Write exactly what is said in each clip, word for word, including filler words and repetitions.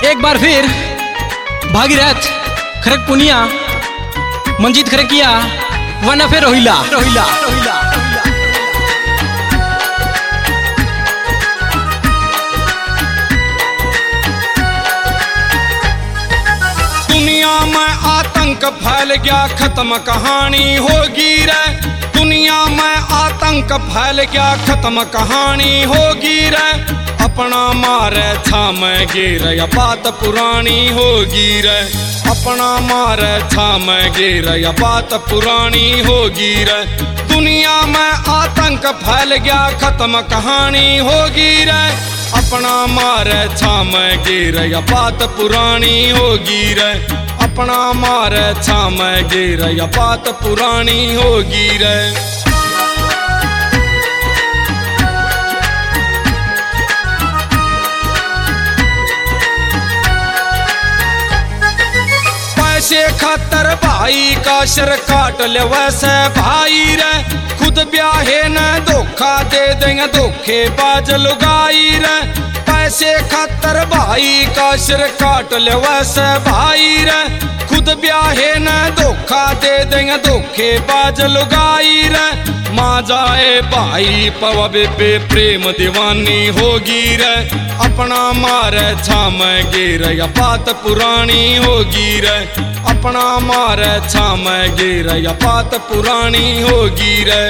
एक बार फिर भागीरथ खरक पुनिया मंजीत खरकिया वन फिर रोहिला रोहिला रोहिला दुनिया में आतंक फैल गया, खत्म कहानी होगी रे। दुनिया में आतंक फैल गया, खत्म कहानी होगी रे। अपना मारे थाम गिर या बात पुरानी होगी रे। अपना मारे थाम गिर या बात पुरानी होगी रे। दुनिया में आतंक फैल गया, खत्म कहानी होगी रे। अपना मारे थाम गिर या बात पुरानी होगी रे। अपना मारे थाम गिर या बात पुरानी होगी रे। पैसे खातर भाई का सिर काट ले वैसे भाई रे। खुद ब्याहे न धोखा दे देंगे धोखे बाज लुगाई रे। पैसे खातर भाई का सिर काट ले वैसे भाई रे। खुद ब्याहे न धोखा दे देंगे धोखे बाज लुगाई रे। माँ जाए भाई पवबे पे प्रेम दीवानी होगी रे। अपना मारे छाम गिर या बात पुरानी होगी रे। अपना मारे छाम गिर या बात पुरानी होगी रे।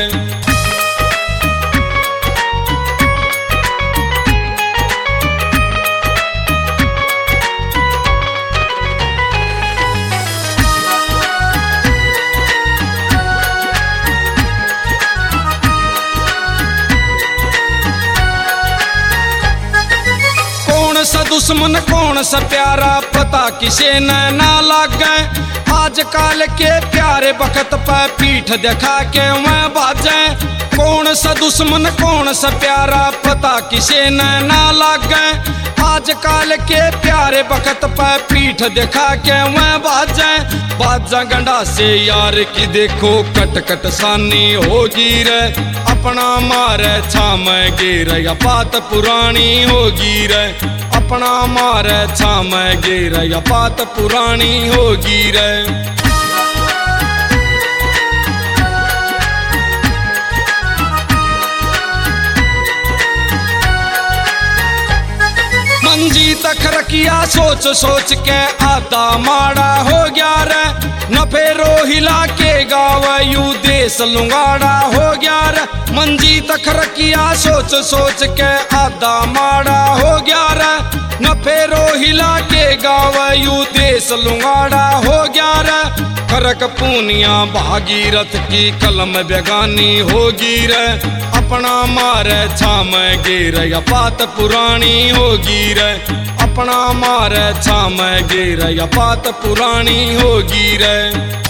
कौन सा दुश्मन कौन सा प्यारा पता किसे न ना लागे। आजकल के प्यारे वक्त पे पीठ दिखा के मैं बाजे। कौन सा दुश्मन कौन सा प्यारा पता किसे न ना लागे। आजकल के प्यारे वक्त पे पीठ दिखा के मैं बाजे। बाजा गंडा से यार की देखो कट कट सानी होगी रे। अपना मारे छाम गिर या बात पुरानी होगी रे। अपना मारे छाम गिर या बात पुरानी होगी रे। मंजीत खरकिया सोच सोच के आधा माड़ा हो गया रे। न फेरो हिला के गाँव यू देश लुंगाड़ा हो गया रे। मंजीत खरकिया सोच सोच के आधा माड़ा हो गया रे। न फेरो हिला के गाँव यू देश लुंगाड़ा हो गया रे। खरक पूनिया भागीरथ की कलम बेगानी होगी रे। अपना मारे छाम गिर या बात पुरानी होगी रे। अपना मारे छाम गिर या बात पुरानी होगी रे।